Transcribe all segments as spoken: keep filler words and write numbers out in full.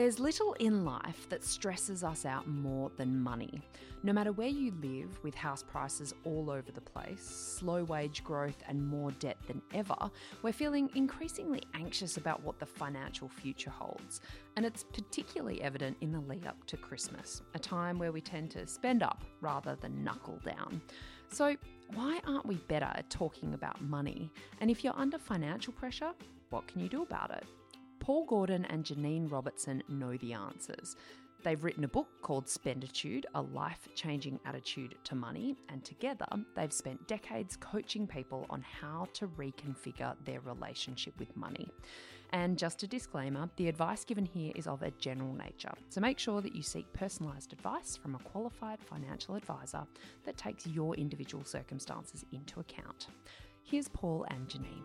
There's little in life that stresses us out more than money. No matter where you live, with house prices all over the place, slow wage growth and more debt than ever, we're feeling increasingly anxious about what the financial future holds. And it's particularly evident in the lead up to Christmas, a time where we tend to spend up rather than knuckle down. So why aren't we better at talking about money? And if you're under financial pressure, what can you do about it? Paul Gordon and Janine Robertson know the answers. They've written a book called Spenditude, a life-changing attitude to money, and together they've spent decades coaching people on how to reconfigure their relationship with money. And just a disclaimer, the advice given here is of a general nature, so make sure that you seek personalised advice from a qualified financial advisor that takes your individual circumstances into account. Here's Paul and Janine.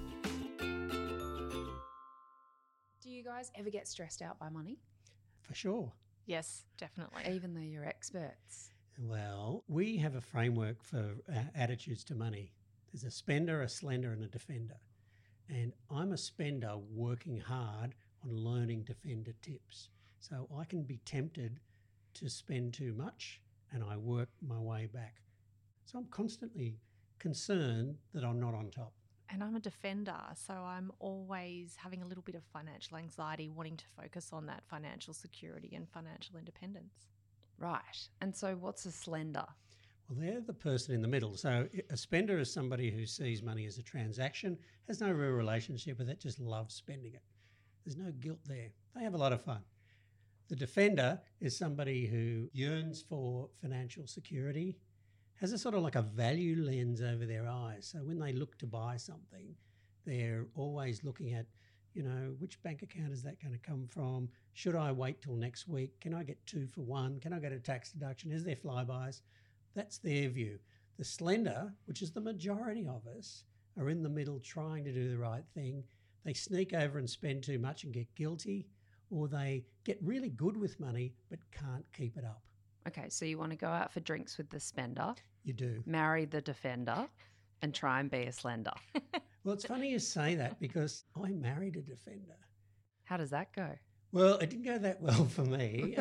Do you guys ever get stressed out by money? For sure. Yes, definitely. Even though you're experts. Well, we have a framework for uh, attitudes to money. There's a spender, a slender and a defender. And I'm a spender working hard on learning defender tips. So I can be tempted to spend too much and I work my way back. So I'm constantly concerned that I'm not on top. And I'm a defender, so I'm always having a little bit of financial anxiety, wanting to focus on that financial security and financial independence. Right. And so what's a slender? Well, they're the person in the middle. So a spender is somebody who sees money as a transaction, has no real relationship with it, just loves spending it. There's no guilt there. They have a lot of fun. The defender is somebody who yearns for financial security, has a sort of like a value lens over their eyes. So when they look to buy something, they're always looking at, you know, which bank account is that going to come from? Should I wait till next week? Can I get two for one? Can I get a tax deduction? Is there flybys? That's their view. The slender, which is the majority of us, are in the middle trying to do the right thing. They sneak over and spend too much and get guilty, or they get really good with money but can't keep it up. Okay, so you want to go out for drinks with the spender. You do. Marry the defender and try and be a slender. Well, it's funny you say that because I married a defender. How does that go? Well, it didn't go that well for me.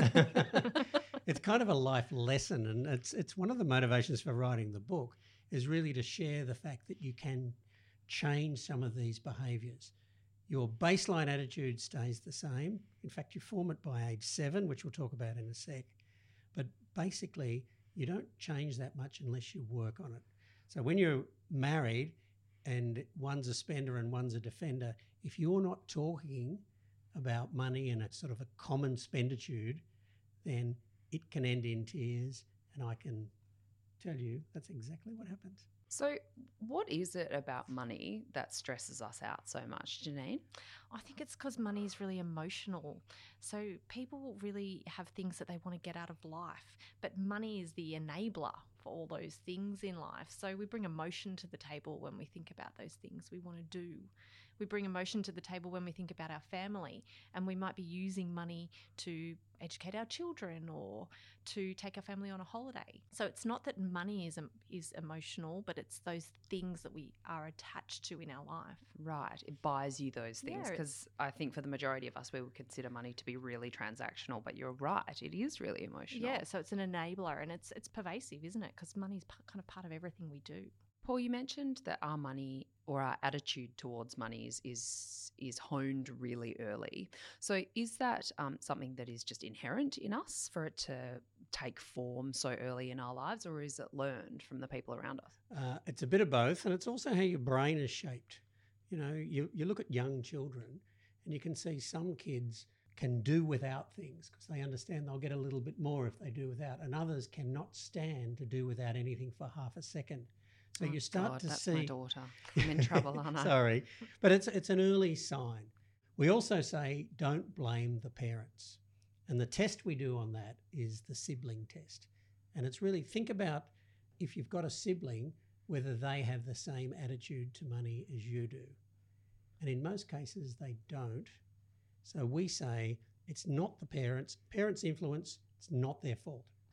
It's kind of a life lesson, and it's it's one of the motivations for writing the book is really to share the fact that you can change some of these behaviours. Your baseline attitude stays the same. In fact, you form it by age seven, which we'll talk about in a sec. But basically, you don't change that much unless you work on it. So when you're married and one's a spender and one's a defender, if you're not talking about money in a sort of a common spenditude, then it can end in tears. And I can tell you that's exactly what happens. So what is it about money that stresses us out so much, Janine? I think it's because money is really emotional. So people really have things that they want to get out of life, but money is the enabler for all those things in life. So we bring emotion to the table when we think about those things we want to do. We bring emotion to the table when we think about our family, and we might be using money to educate our children or to take our family on a holiday. So it's not that money is is emotional, but it's those things that we are attached to in our life. Right. It buys you those things, Yeah, because I think for the majority of us, we would consider money to be really transactional, but you're right. It is really emotional. Yeah, so it's an enabler, and it's it's pervasive, isn't it? Because money is p- kind of part of everything we do. Paul, you mentioned that our money or our attitude towards money is is, is honed really early. So is that um, something that is just inherent in us for it to take form so early in our lives, or is it learned from the people around us? Uh, it's a bit of both, and it's also how your brain is shaped. You know, you, you look at young children and you can see some kids can do without things because they understand they'll get a little bit more if they do without, and others cannot stand to do without anything for half a second. So oh, you start God, to that's see. my daughter. I'm in trouble, aren't I? Sorry, but it's it's an early sign. We also say don't blame the parents, and the test we do on that is the sibling test, and it's really think about if you've got a sibling whether they have the same attitude to money as you do, and in most cases they don't. So we say it's not the parents. Parents' influence. It's not their fault.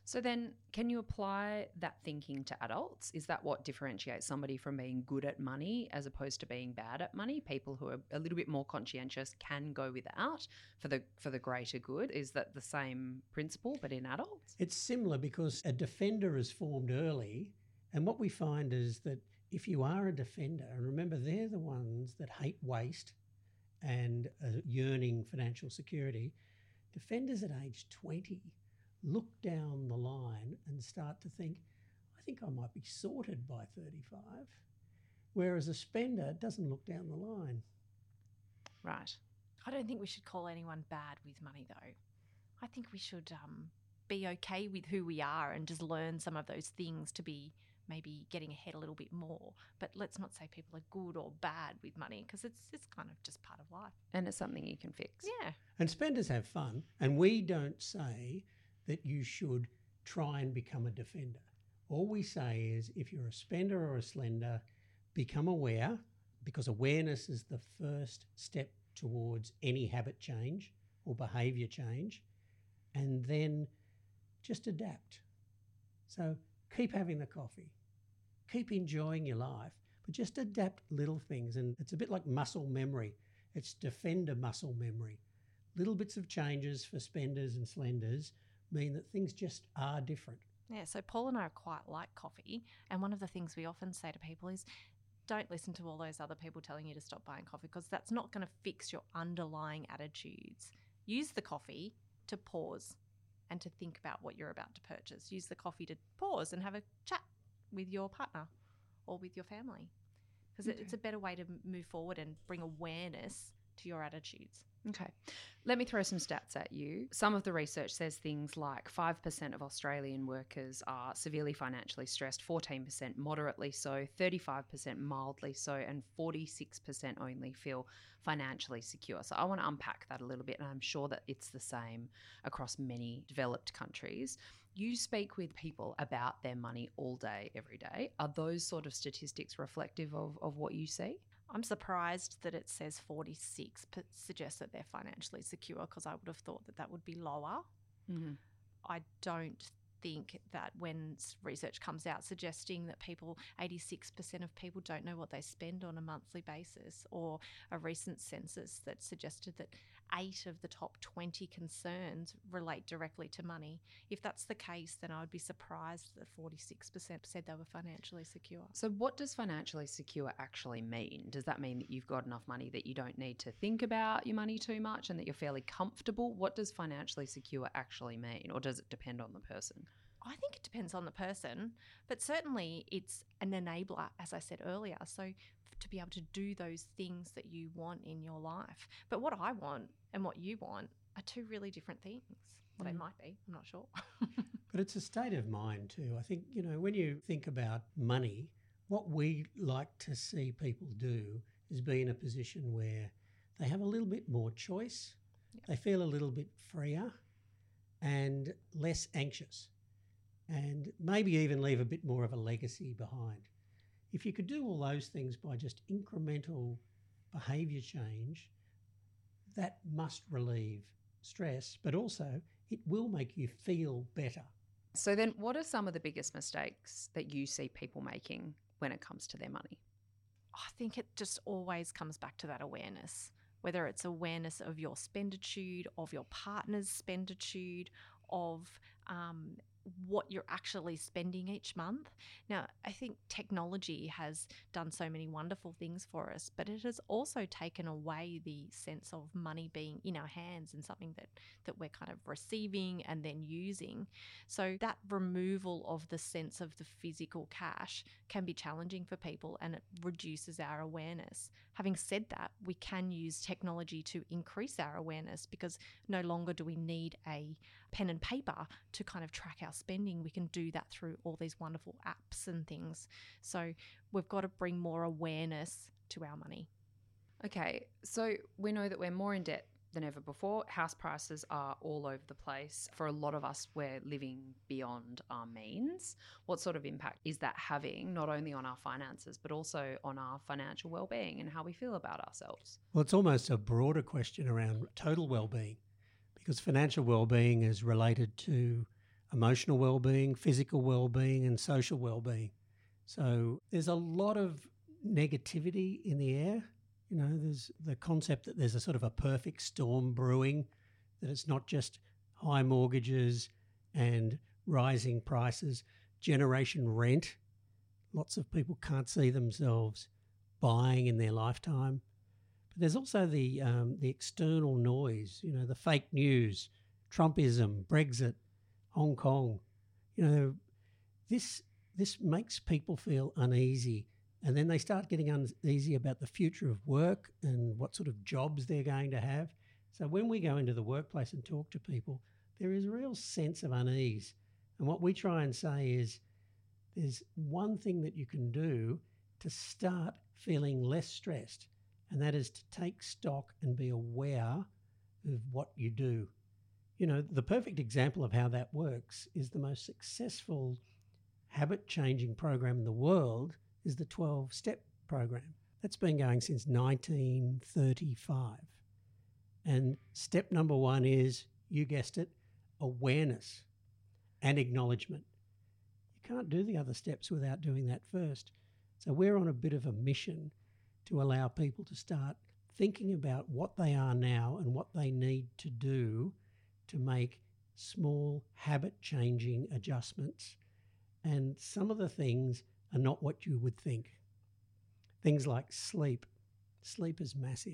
So then, can you apply that thinking to adults? Is that what differentiates somebody from being good at money as opposed to being bad at money? People who are a little bit more conscientious can go without for the for the greater good. Is that the same principle but in adults? It's similar because a defender is formed early, and what we find is that if you are a defender, and remember they're the ones that hate waste and are yearning financial security, defenders at age twenty look down the line and start to think, I think I might be sorted by thirty-five. Whereas a spender doesn't look down the line. Right. I don't think we should call anyone bad with money, though. I think we should um, be okay with who we are and just learn some of those things to be maybe getting ahead a little bit more. But let's not say people are good or bad with money, because it's it's kind of just part of life. And it's something you can fix. Yeah. And spenders have fun, and we don't say that you should try and become a defender. All we say is if you're a spender or a slender, become aware, because awareness is the first step towards any habit change or behaviour change, and then just adapt. So keep having the coffee, keep enjoying your life, but just adapt little things. And it's a bit like muscle memory. It's defender muscle memory. Little bits of changes for spenders and slenders mean that things just are different. Yeah, so Paul and I are quite like coffee, and one of the things we often say to people is don't listen to all those other people telling you to stop buying coffee, because that's not going to fix your underlying attitudes. Use the coffee to pause and to think about what you're about to purchase. Use the coffee to pause and have a chat with your partner or with your family, because Okay. it's a better way to move forward and bring awareness to your attitudes. Okay. Let me throw some stats at you. Some of the research says things like five percent of Australian workers are severely financially stressed, fourteen percent moderately so, thirty-five percent mildly so, and forty-six percent only feel financially secure. So I want to unpack that a little bit, and I'm sure that it's the same across many developed countries. You speak with people about their money all day, every day. Are those sort of statistics reflective of, of what you see? I'm surprised that it says forty-six p- suggests that they're financially secure, because I would have thought that that would be lower. Mm-hmm. I don't think that when s- research comes out suggesting that people, eighty-six percent of people don't know what they spend on a monthly basis, or a recent census that suggested that eight of the top twenty concerns relate directly to money. If that's the case, then I would be surprised that forty-six percent said they were financially secure. So what does financially secure actually mean? Does that mean that you've got enough money that you don't need to think about your money too much and that you're fairly comfortable? What does financially secure actually mean, or does it depend on the person? I think it depends on the person, but certainly it's an enabler, as I said earlier. So f- to be able to do those things that you want in your life. But what I want and what you want are two really different things. Well, they Mm. might be, I'm not sure. But it's a state of mind too. I think, you know, when you think about money, what we like to see people do is be in a position where they have a little bit more choice, Yep. they feel a little bit freer and less anxious, and maybe even leave a bit more of a legacy behind. If you could do all those things by just incremental behaviour change, that must relieve stress, but also it will make you feel better. So then what are some of the biggest mistakes that you see people making when it comes to their money? I think it just always comes back to that awareness, whether it's awareness of your spenditude, of your partner's spenditude, of um, what you're actually spending each month. Now, I think technology has done so many wonderful things for us, but it has also taken away the sense of money being in our hands and something that, that we're kind of receiving and then using. So that removal of the sense of the physical cash can be challenging for people, and it reduces our awareness. Having said that, we can use technology to increase our awareness, because no longer do we need a pen and paper to kind of track our spending. We can do that through all these wonderful apps and things. So we've got to bring more awareness to our money. Okay, so we know that we're more in debt than ever before. House prices are all over the place. For a lot of us, we're living beyond our means. What sort of impact is that having, not only on our finances, but also on our financial well-being and how we feel about ourselves? Well, it's almost a broader question around total well-being, because financial well-being is related to emotional well-being, physical well-being and social well-being. So there's a lot of negativity in the air. You know, there's the concept that there's a sort of a perfect storm brewing, that it's not just high mortgages and rising prices, generation rent. Lots of people can't see themselves buying in their lifetime. But there's also the um, the external noise, you know, the fake news, Trumpism, Brexit, Hong Kong. You know, this this makes people feel uneasy, and then they start getting uneasy about the future of work and what sort of jobs they're going to have. So when we go into the workplace and talk to people, there is a real sense of unease. And what we try and say is there's one thing that you can do to start feeling less stressed, and that is to take stock and be aware of what you do. You know, the perfect example of how that works is the most successful habit-changing program in the world is the twelve-step program. That's been going since nineteen thirty-five. And step number one is, you guessed it, awareness and acknowledgement. You can't do the other steps without doing that first. So we're on a bit of a mission to allow people to start thinking about what they are now and what they need to do to make small habit-changing adjustments. And some of the things are not what you would think. Things like sleep. Sleep is massive.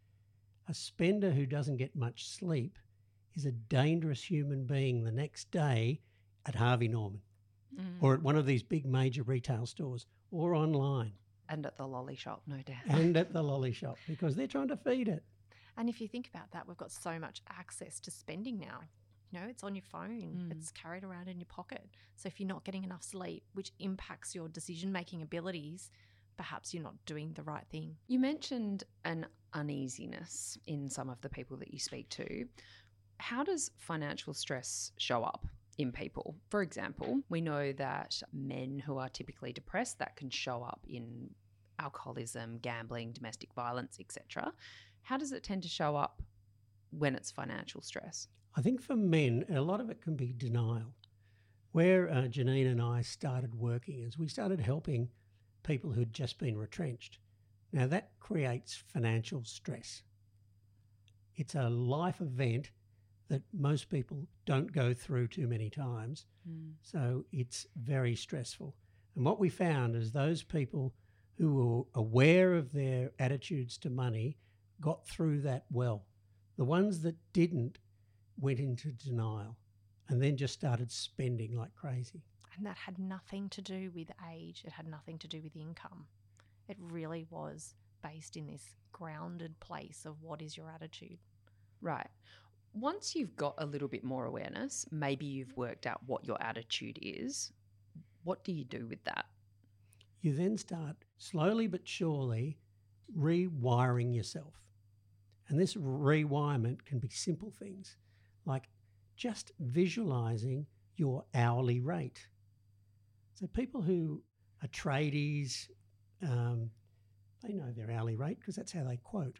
A spender who doesn't get much sleep is a dangerous human being the next day at Harvey Norman mm. or at one of these big major retail stores or online. And at the lolly shop, no doubt. And at the lolly shop, because they're trying to feed it. And if you think about that, we've got so much access to spending now. You know, it's on your phone. Mm. It's carried around in your pocket. So if you're not getting enough sleep, which impacts your decision-making abilities, perhaps you're not doing the right thing. You mentioned an uneasiness in some of the people that you speak to. How does financial stress show up in people? For example, we know that men who are typically depressed, that can show up in alcoholism, gambling, domestic violence, et cetera. How does it tend to show up when it's financial stress? I think for men, a lot of it can be denial. Where uh, Janine and I started working is we started helping people who'd just been retrenched. Now that creates financial stress. It's a life event that most people don't go through too many times. Mm. So it's very stressful. And what we found is those people who were aware of their attitudes to money got through that well. The ones that didn't went into denial and then just started spending like crazy. And that had nothing to do with age. It had nothing to do with income. It really was based in this grounded place of what is your attitude. Right. Once you've got a little bit more awareness, maybe you've worked out what your attitude is, what do you do with that? You then start slowly but surely rewiring yourself. And this rewirement can be simple things like just visualising your hourly rate. So people who are tradies, um, they know their hourly rate because that's how they quote.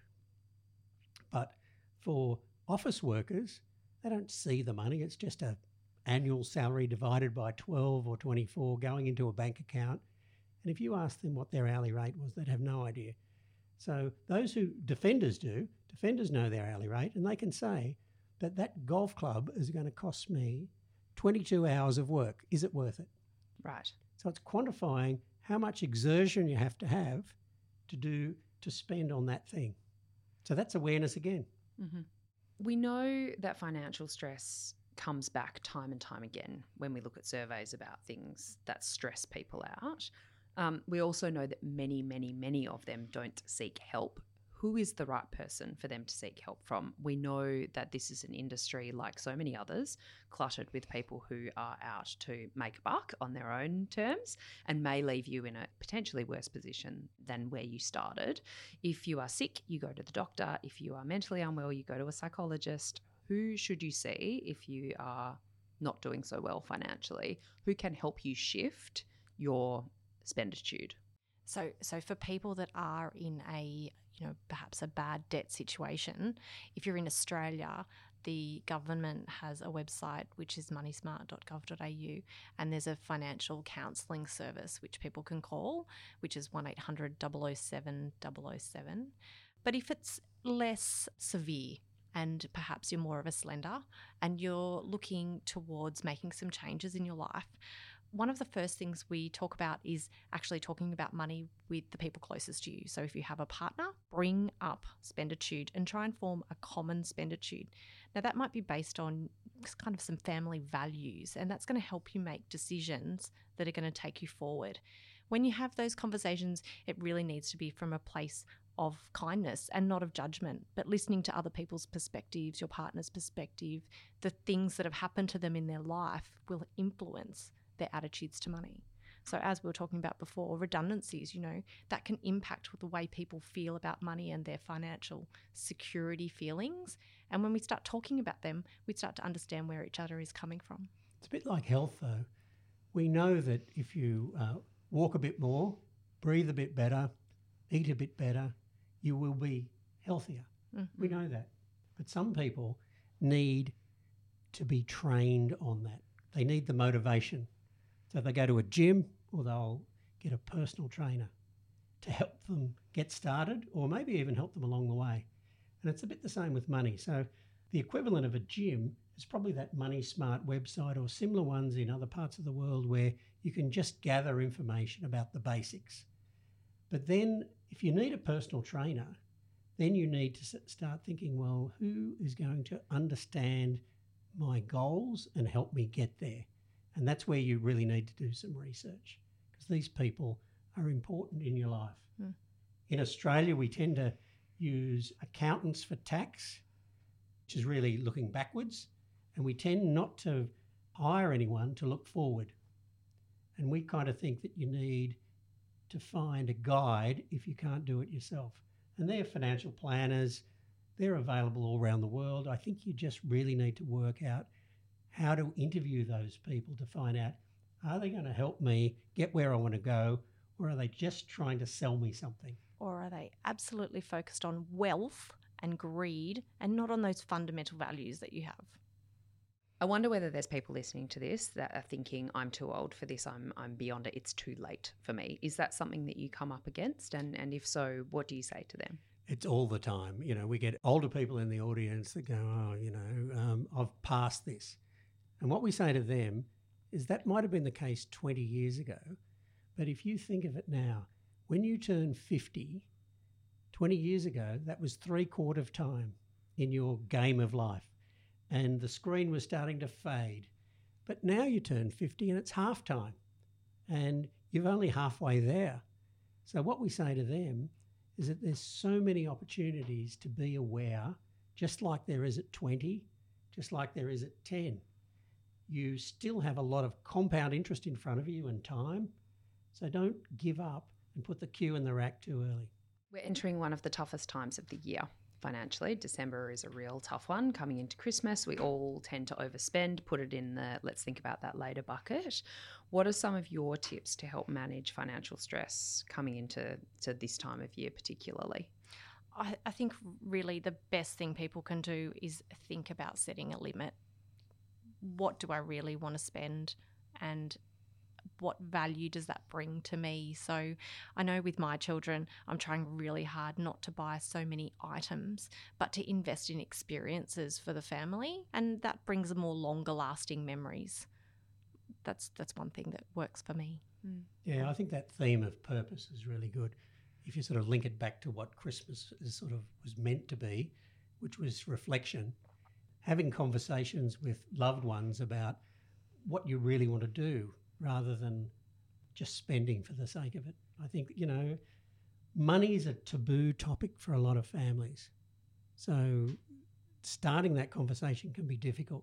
But for office workers, they don't see the money. It's just a annual salary divided by twelve or twenty-four going into a bank account. And if you ask them what their hourly rate was, they'd have no idea. So those who defenders do, defenders know their hourly rate, and they can say that that golf club is going to cost me twenty-two hours of work. Is it worth it? Right. So it's quantifying how much exertion you have to have to do to spend on that thing. So that's awareness again. Mm-hmm. We know that financial stress comes back time and time again when we look at surveys about things that stress people out. Um, we also know that many, many, many of them don't seek help. Who is the right person for them to seek help from? We know that this is an industry, like so many others, cluttered with people who are out to make a buck on their own terms and may leave you in a potentially worse position than where you started. If you are sick, you go to the doctor. If you are mentally unwell, you go to a psychologist. Who should you see if you are not doing so well financially? Who can help you shift your spenditude? So, so for people that are in a, you know, perhaps a bad debt situation, if you're in Australia, the government has a website which is money smart dot gov dot a u, and there's a financial counselling service which people can call, which is one eight hundred double oh seven double oh seven. But if it's less severe and perhaps you're more of a slender and you're looking towards making some changes in your life, one of the first things we talk about is actually talking about money with the people closest to you. So if you have a partner, bring up spenditude and try and form a common spenditude. Now that might be based on kind of some family values, and that's going to help you make decisions that are going to take you forward. When you have those conversations, it really needs to be from a place of kindness and not of judgment, but listening to other people's perspectives, your partner's perspective. The things that have happened to them in their life will influence their attitudes to money. So as we were talking about before, redundancies, you know, that can impact the way people feel about money and their financial security feelings. And when we start talking about them, we start to understand where each other is coming from. It's a bit like health though. We know that if you uh, walk a bit more, breathe a bit better, eat a bit better, you will be healthier. Mm-hmm. We know that. But some people need to be trained on that. They need the motivation. So they go to a gym or they'll get a personal trainer to help them get started, or maybe even help them along the way. And it's a bit the same with money. So the equivalent of a gym is probably that Money Smart website or similar ones in other parts of the world where you can just gather information about the basics. But then if you need a personal trainer, then you need to start thinking, well, who is going to understand my goals and help me get there? And that's where you really need to do some research, because these people are important in your life. Mm. In Australia, we tend to use accountants for tax, which is really looking backwards, and we tend not to hire anyone to look forward. And we kind of think that you need to find a guide if you can't do it yourself. And they're financial planners. They're available all around the world. I think you just really need to work out how to interview those people to find out, are they going to help me get where I want to go, or are they just trying to sell me something? Or are they absolutely focused on wealth and greed and not on those fundamental values that you have? I wonder whether there's people listening to this that are thinking, I'm too old for this, I'm I'm beyond it, it's too late for me. Is that something that you come up against? And, and if so, what do you say to them? It's all the time. You know, we get older people in the audience that go, oh, you know, um, I've passed this. And what we say to them is that might have been the case twenty years ago, but if you think of it now, when you turn fifty, twenty years ago, that was three quarter of time in your game of life, and the screen was starting to fade. But now you turn fifty and it's half time, and you're only halfway there. So what we say to them is that there's so many opportunities to be aware, just like there is at twenty, just like there is at ten. You still have a lot of compound interest in front of you and time, so don't give up and put the cue in the rack too early. We're entering one of the toughest times of the year financially. December is a real tough one. Coming into Christmas, we all tend to overspend, put it in the let's think about that later bucket. What are some of your tips to help manage financial stress coming into to this time of year particularly? I, I think really the best thing people can do is think about setting a limit. What do I really want to spend, and what value does that bring to me? So I know with my children, I'm trying really hard not to buy so many items, but to invest in experiences for the family, and that brings more longer lasting memories. That's that's one thing that works for me. Mm. Yeah, I think that theme of purpose is really good. If you sort of link it back to what Christmas is sort of was meant to be, which was reflection, having conversations with loved ones about what you really want to do rather than just spending for the sake of it. I think, you know, money is a taboo topic for a lot of families. So starting that conversation can be difficult.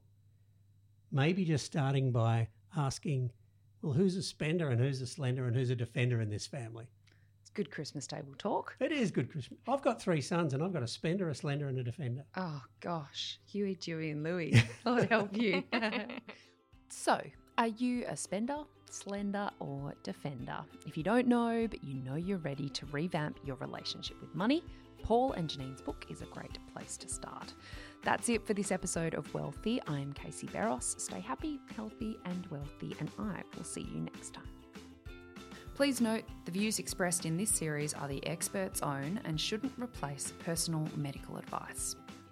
Maybe just starting by asking, well, who's a spender and who's a slender and who's a defender in this family? Good Christmas table talk. It is good Christmas. I've got three sons and I've got a spender, a slender and a defender. Oh, gosh. Huey, Dewey and Louie. Lord help you. So, are you a spender, slender or defender. If you don't know, but you know you're ready to revamp your relationship with money, Paul and Janine's book is a great place to start. That's it for this episode of Wealthy. I'm Casey Barros. Stay happy, healthy, and wealthy, and I will see you next time. Please note, the views expressed in this series are the expert's own and shouldn't replace personal medical advice.